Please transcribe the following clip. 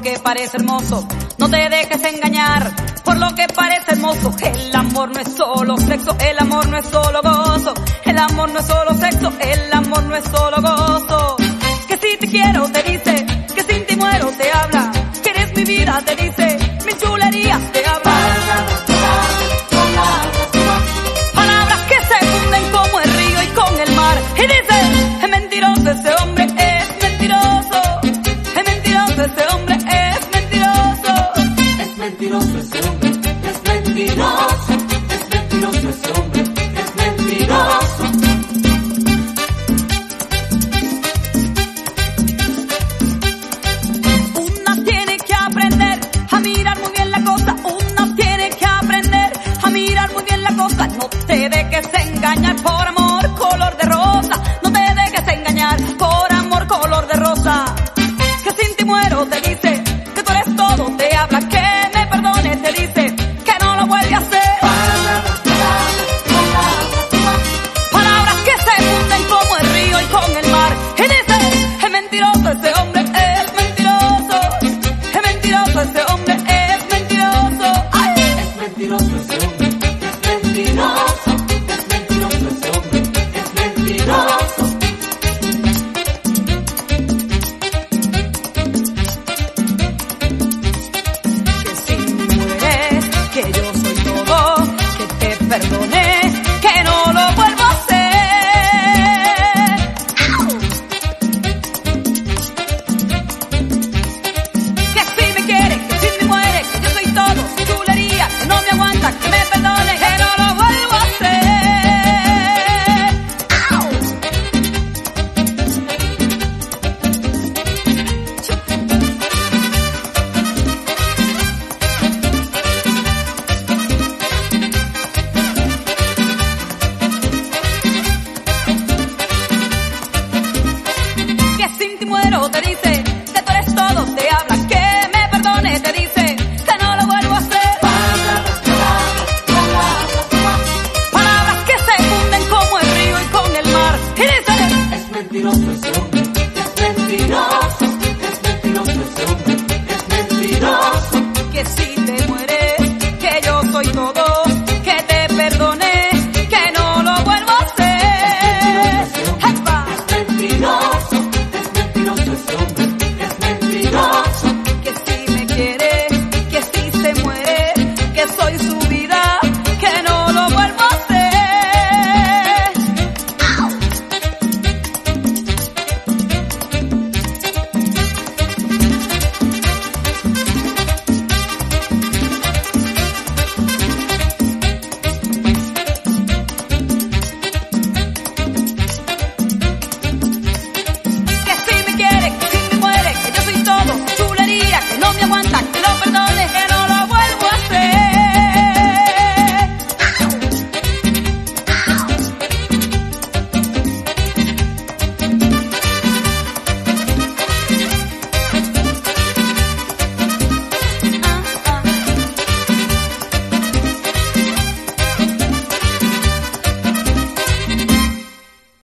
que parece hermoso. No te dejes engañar por lo que parece hermoso. El amor no es solo sexo, el amor no es solo gozo. El amor no es solo sexo, el amor no es solo gozo. Que si te quiero te dice, que sin ti muero te habla. Que eres mi vida te dice, mis chulerías te habla. Palabras que se funden como el río y con el mar. Y dice, es mentiroso ese hombre, es mentiroso. Es mentiroso ese hombre, es mentiroso. Es mentiroso ese hombre, es mentiroso. Es mentiroso ese hombre, es mentiroso. Una tiene que aprender a mirar muy bien la cosa. Una tiene que aprender a mirar muy bien la cosa. No te dejes engañar por amor color de rosa. No te dejes engañar por amor color de rosa. Que sin ti muero te dice, que tú eres todo. Te habla que me perdone, te dice, que no lo vuelve a hacer. Palabras que se funden como el río y con el mar. Y dice, es mentiroso ese hombre, es mentiroso. Es mentiroso ese hombre, es mentiroso. ¡Ay! Es mentiroso ese hombre, es mentiroso. Es mentiroso ese hombre, es mentiroso. Que si mueres, que yo soy todo, que te perdone, que no lo vuelvo a hacer. ¡Au! Que si me quiere, que si me muere, que yo soy todo, chulería, que no me aguanta, que me perdone, que no lo vuelvo a hacer. ¡Au! Que sin ti muero te dice, que tú eres todo, te habla, que me perdone, te dice, que no lo vuelvo a hacer. Palabras que se funden como el río y con el mar. Y dice, Es mentiroso ese hombre.